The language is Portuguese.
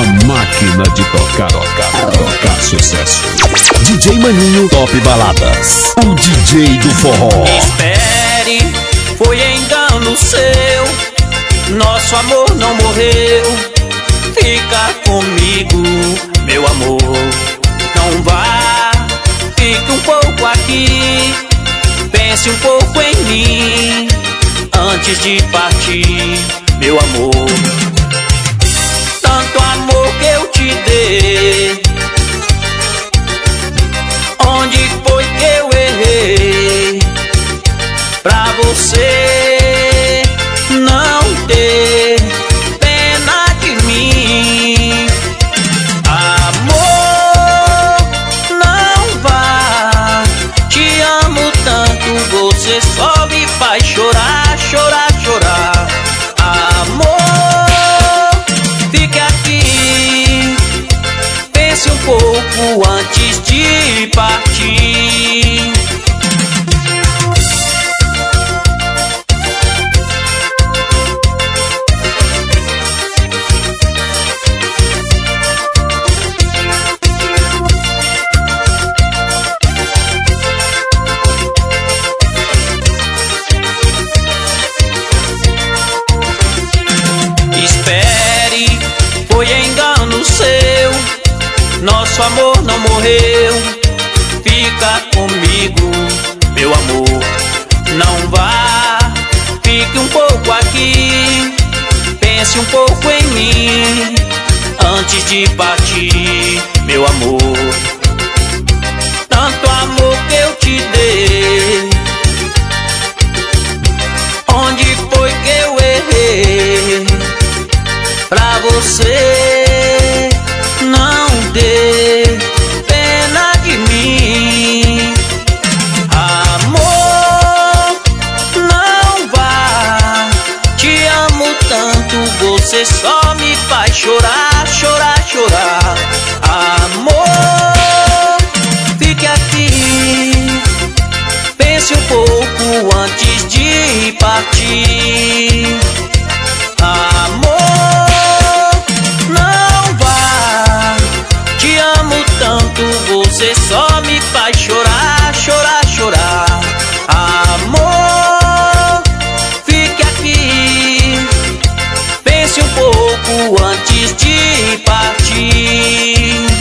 máquina de tocar sucesso. DJ Maninho Top Baladas, o DJ do forró. Espere, foi engano seu, nosso amor não morreu. Fica comigo, meu amor, não vá. Fique um pouco aqui, pense um pouco em mim antes de partir, meu amor. Tanto amor que eu te dei, onde foi que eu errei pra você não ter pena de mim? Amor, não vá, te amo tanto, você só me faz chorar, chorar, chorar. Amor, fique aqui, pense um pouco antes de partir. Espere, foi engano seu, nosso amor não morreu. Fica comigo, meu amor, não vá. Fique um pouco aqui, pense um pouco em mim antes de partir, meu amor. Tanto amor que eu te dei, onde foi que eu errei pra você não ter pena de mim? Amor, não vá, te amo tanto, você só me faz chorar, chorar, chorar. Amor, fique aqui, pense um pouco antes de partir. Amor, não vá, te amo tanto, você só me faz chorar, chorar, chorar. Amor, fique aqui, pense um pouco antes de partir.